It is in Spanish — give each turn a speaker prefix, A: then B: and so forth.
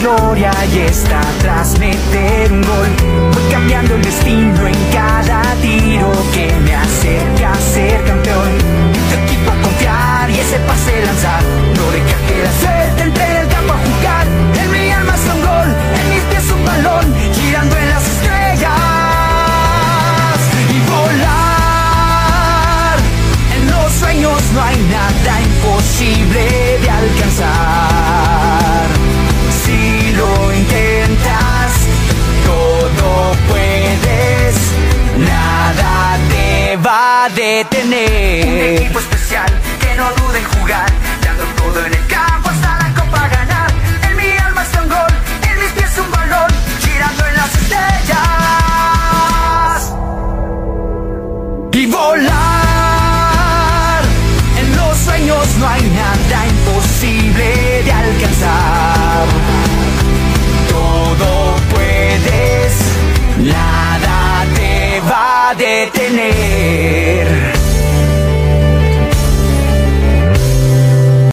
A: gloria y está tras meter un gol. Voy cambiando el destino en cada tiro que me acerca a ser campeón. Tu equipo a confiar y ese pase lanzar, no deja que la suerte entre en el campo a jugar. En mi alma es un gol, en mis pies un balón, girando en las estrellas y volar. En los sueños no hay nada imposible de alcanzar. Si lo intentas, todo puedes, nada te va a detener. Un equipo especial que no duda en jugar, dando todo en el campo hasta la copa ganar. En mi alma está un gol, en mis pies un balón, girando en las estrellas y volar. En los sueños no hay nada imposible de alcanzar. Todo puedes, nada te va a detener.